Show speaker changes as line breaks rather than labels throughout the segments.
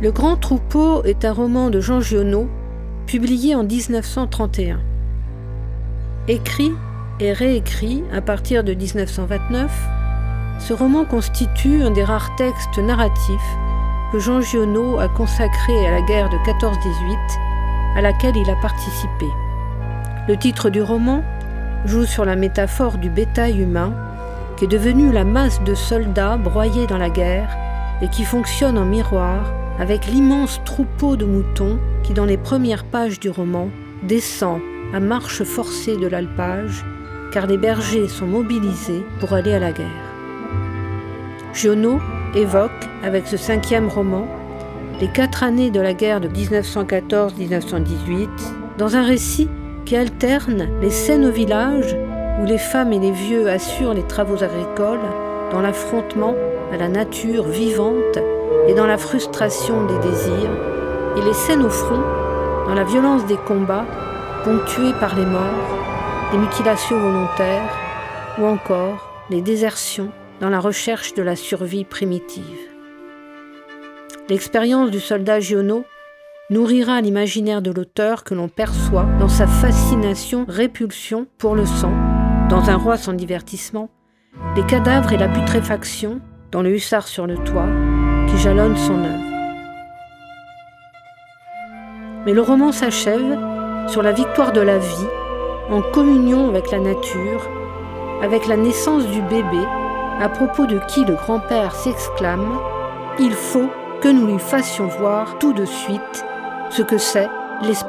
Le Grand Troupeau est un roman de Jean Giono, publié en 1931. Écrit et réécrit à partir de 1929, ce roman constitue un des rares textes narratifs que Jean Giono a consacré à la guerre de 14-18, à laquelle il a participé. Le titre du roman joue sur la métaphore du bétail humain, qui est devenu la masse de soldats broyés dans la guerre et qui fonctionne en miroir avec l'immense troupeau de moutons qui, dans les premières pages du roman, descend à marche forcée de l'alpage, car les bergers sont mobilisés pour aller à la guerre. Giono évoque, avec ce 5e roman, les 4 années de la guerre de 1914-1918, dans un récit qui alterne les scènes au village où les femmes et les vieux assurent les travaux agricoles, dans l'affrontement à la nature vivante et dans la frustration des désirs, et les scènes au front, dans la violence des combats, ponctués par les morts, les mutilations volontaires, ou encore les désertions dans la recherche de la survie primitive. L'expérience du soldat Giono nourrira l'imaginaire de l'auteur que l'on perçoit dans sa fascination-répulsion pour le sang, dans Un roi sans divertissement, les cadavres et la putréfaction, dans Le hussard sur le toit, qui jalonne son œuvre. Mais le roman s'achève sur la victoire de la vie, en communion avec la nature, avec la naissance du bébé, à propos de qui le grand-père s'exclame « Il faut que nous lui fassions voir tout de suite ce que c'est l'espérance ».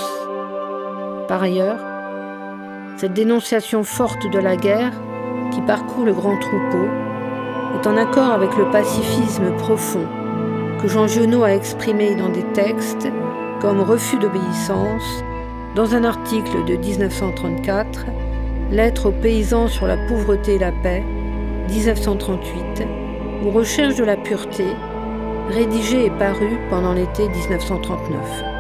Par ailleurs, cette dénonciation forte de la guerre qui parcourt le grand troupeau est en accord avec le pacifisme profond que Jean Giono a exprimé dans des textes comme Refus d'obéissance, dans un article de 1934, Lettre aux paysans sur la pauvreté et la paix, 1938, ou Recherche de la pureté, rédigé et paru pendant l'été 1939.